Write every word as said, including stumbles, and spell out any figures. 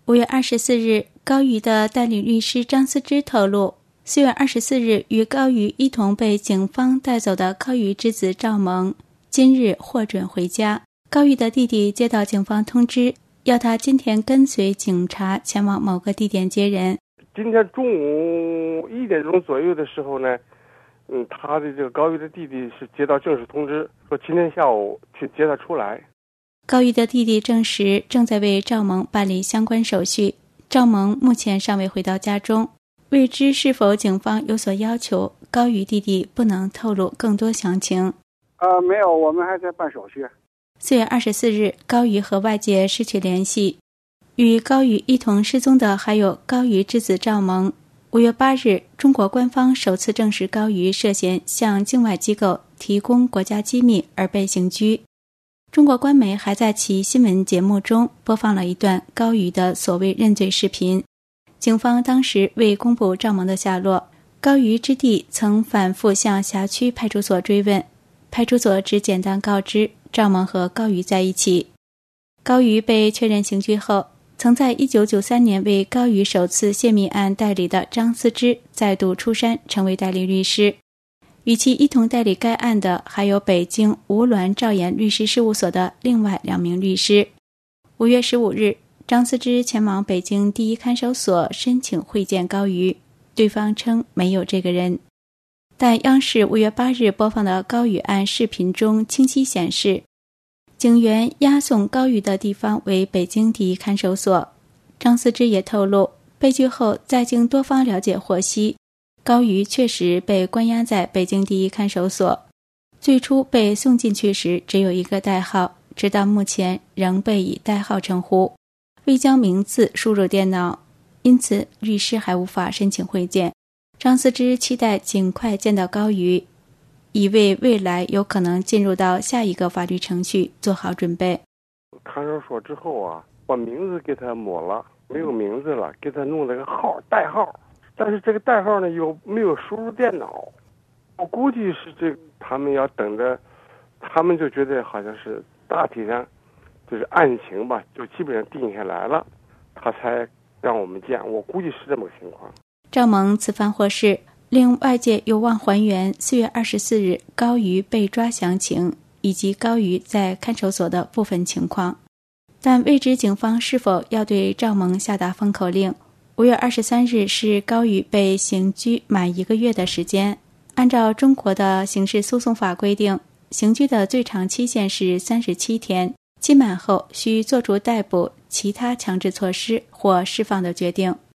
五月二十四日，高瑜的代理律师张思之透露，四月二十四日与高瑜一同被警方带走的高瑜之子赵萌，今日获准回家。高瑜的弟弟接到警方通知，要他今天跟随警察前往某个地点接人。 今天中午一点钟左右的时候呢，嗯，他的这个高瑜的弟弟是接到正式通知，说今天下午去接他出来。 高瑜的弟弟证实正在为赵萌办理相关手续，赵萌目前尚未回到家中，未知是否警方有所要求，高瑜弟弟不能透露更多详情。 呃，没有，我们还在办手续。 四月二十四日，高瑜和外界失去联系。与高瑜一同失踪的还有高瑜之子赵萌。五月八日，中国官方首次证实高瑜涉嫌向境外机构提供国家机密而被刑拘。中国官媒还在其新闻节目中播放了一段高瑜的所谓认罪视频。警方当时未公布赵萌的下落，高瑜之弟曾反复向辖区派出所追问，派出所只简单告知赵萌和高瑜在一起。高瑜被确认刑拘后，曾在一九九三年为高瑜首次泄密案代理的张思之再度出山成为代理律师。与其一同代理该案的还有北京吴鸾赵岩律师事务所的另外两名律师。五月十五日，张思之前往北京第一看守所申请会见高瑜，对方称没有这个人。但央视五月八日播放的高瑜案视频中清晰显示，警员押送高瑜的地方为北京第一看守所。张思之也透露，被拘后再经多方了解获悉，高瑜确实被关押在北京第一看守所，最初被送进去时只有一个代号，直到目前仍被以代号称呼，未将名字输入电脑，因此律师还无法申请会见。张思之期待尽快见到高瑜，以为未来有可能进入到下一个法律程序做好准备。 看守所之后啊，把名字给他抹了，没有名字了，给他弄了个号代号，但是这个代号呢又没有输入电脑，我估计是这个他们要等着，他们就觉得好像是大体上就是案情吧，就基本上定下来了，他才让我们见，我估计是这么个情况。 赵萌此番获释，令外界有望还原四月二十四日高瑜被抓详情以及高瑜在看守所的部分情况，但未知警方是否要对赵萌下达封口令。五月二十三日是高瑜被刑拘满一个月的时间。按照中国的刑事诉讼法规定，刑拘的最长期限是三十七天，期满后需做出逮捕、其他强制措施或释放的决定。